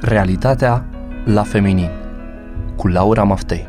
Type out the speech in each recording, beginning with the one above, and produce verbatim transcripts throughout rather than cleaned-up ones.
Realitatea la feminin cu Laura Maftei.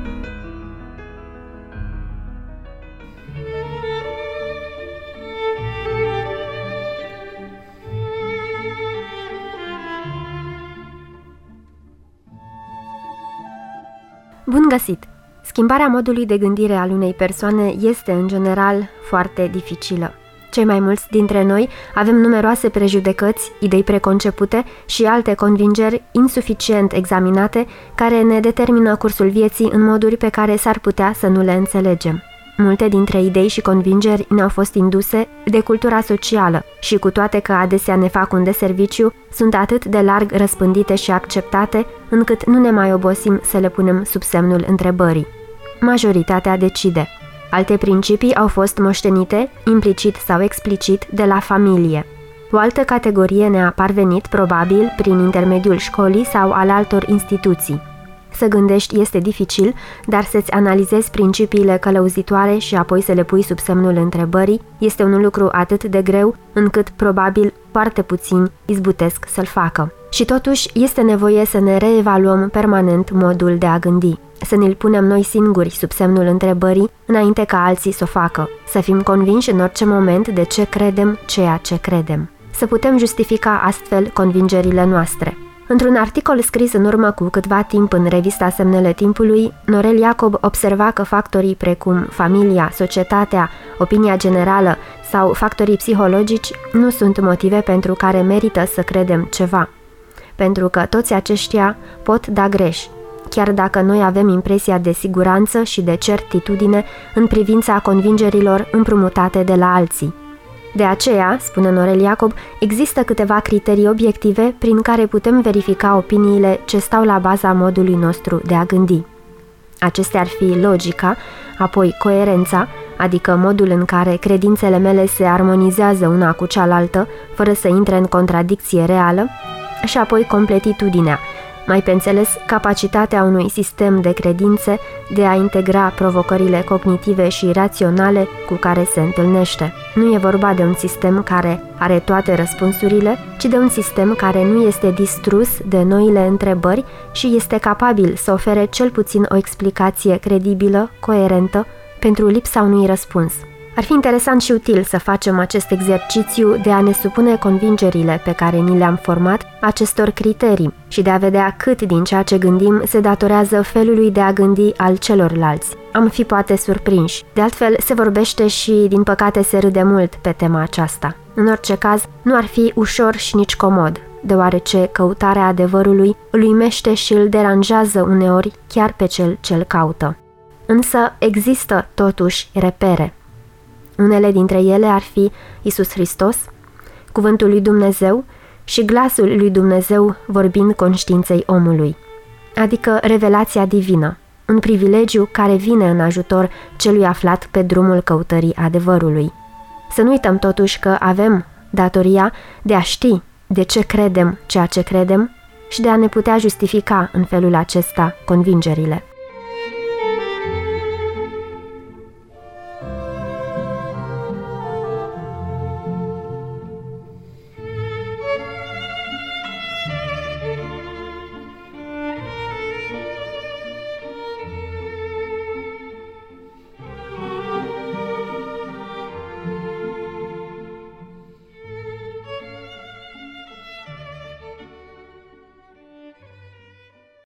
Bun găsit! Schimbarea modului de gândire al unei persoane este, în general, foarte dificilă. Cei mai mulți dintre noi avem numeroase prejudecăți, idei preconcepute și alte convingeri insuficient examinate care ne determină cursul vieții în moduri pe care s-ar putea să nu le înțelegem. Multe dintre idei și convingeri ne-au fost induse de cultura socială și, cu toate că adesea ne fac un deserviciu, sunt atât de larg răspândite și acceptate, încât nu ne mai obosim să le punem sub semnul întrebării. Majoritatea decide. Alte principii au fost moștenite, implicit sau explicit, de la familie. O altă categorie ne-a parvenit, probabil, prin intermediul școlii sau al altor instituții. Să gândești este dificil, dar să-ți analizezi principiile călăuzitoare și apoi să le pui sub semnul întrebării este un lucru atât de greu, încât, probabil, foarte puțini izbutesc să-l facă. Și totuși, este nevoie să ne reevaluăm permanent modul de a gândi, să ne-l punem noi singuri sub semnul întrebării, înainte ca alții să o facă, să fim convinși în orice moment de ce credem ceea ce credem, să putem justifica astfel convingerile noastre. Într-un articol scris în urmă cu câtva timp în revista Semnele Timpului, Norel Iacob observa că factorii precum familia, societatea, opinia generală sau factorii psihologici nu sunt motive pentru care merită să credem ceva, pentru că toți aceștia pot da greș, chiar dacă noi avem impresia de siguranță și de certitudine în privința convingerilor împrumutate de la alții. De aceea, spune Norel Iacob, există câteva criterii obiective prin care putem verifica opiniile ce stau la baza modului nostru de a gândi. Acestea ar fi logica, apoi coerența, adică modul în care credințele mele se armonizează una cu cealaltă, fără să intre în contradicție reală, și apoi completitudinea, mai pe înțeles capacitatea unui sistem de credințe de a integra provocările cognitive și raționale cu care se întâlnește. Nu e vorba de un sistem care are toate răspunsurile, ci de un sistem care nu este distrus de noile întrebări și este capabil să ofere cel puțin o explicație credibilă, coerentă, pentru lipsa unui răspuns. Ar fi interesant și util să facem acest exercițiu de a ne supune convingerile pe care ni le-am format acestor criterii și de a vedea cât din ceea ce gândim se datorează felului de a gândi al celorlalți. Am fi poate surprinși. De altfel, se vorbește și, din păcate, se râde mult pe tema aceasta. În orice caz, nu ar fi ușor și nici comod, deoarece căutarea adevărului îl uimește și îl deranjează uneori chiar pe cel ce-l caută. Însă există, totuși, repere. Unele dintre ele ar fi Iisus Hristos, cuvântul lui Dumnezeu și glasul lui Dumnezeu vorbind conștiinței omului, adică revelația divină, un privilegiu care vine în ajutor celui aflat pe drumul căutării adevărului. Să nu uităm totuși că avem datoria de a ști de ce credem ceea ce credem și de a ne putea justifica în felul acesta convingerile.